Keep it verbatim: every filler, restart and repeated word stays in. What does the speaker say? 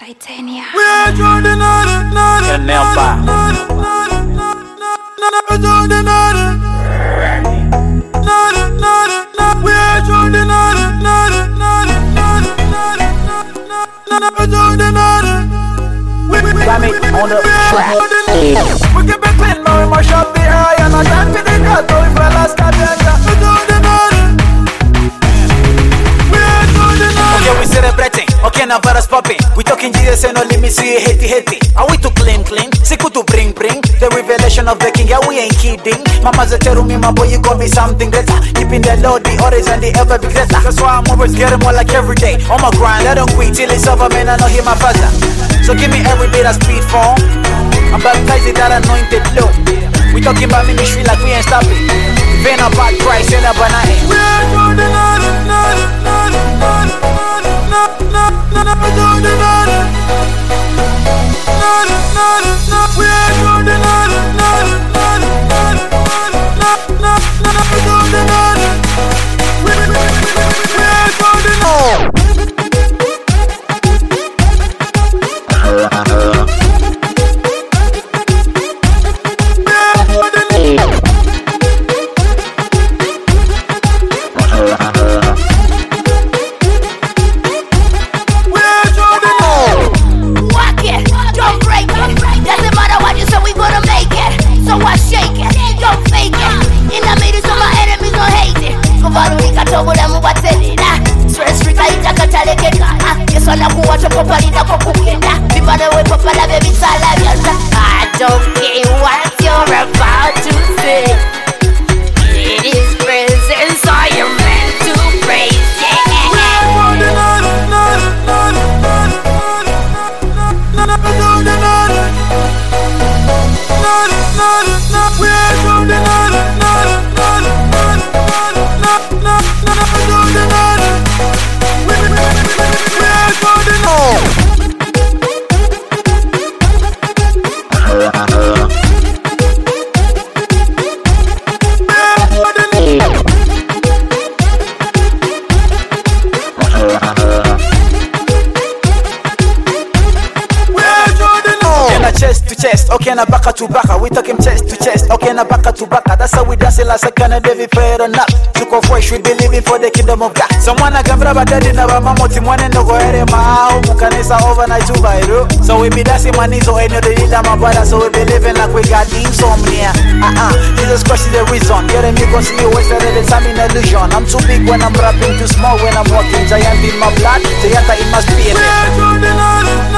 Titania. Your nail bar. Got me on the track. We keep it clean, but we mash up the eye. And I can't fit it out, but we fell last time. Okay, we celebrating. Okay, now virus popping. We talking Jesus and no limit, see hitty hitty. Are we too clean clean? Siku to bring bring. The revelation of the king, yeah, we ain't kidding. Mama's a tell me, my boy, you got me something greater. Keeping the Lord, the orders, and the ever be greater. That's why I'm always getting more like every day. On my grind, I don't quit till it's over, man. I know hear my father. So give me every bit of speed form. I'm baptized in that anointed flow. We talking about ministry like we ain't stopping. Paying a bad price, and a banana. We are doing the I don't care what you're about to say. It is presence, are you meant to praise? Yeah. Chest to chest, okay, na baka to baka. We talking chest to chest, okay, na baka to baka. That's how we dance it like a kind of David fair or not. To go fresh, we be living for the kingdom of God. Someone a gambra but daddy na bama moti mwane no go ere ma au mukanisa overnight to viral. So we be dancing money so any the leader my brother. So we be living like we got insomnia. Uh-uh, Jesus Christ is the reason. You're me go see you wasted the time in illusion. I'm too big when I'm rapping, too small when I'm walking. Giant in my blood, giant in my spirit.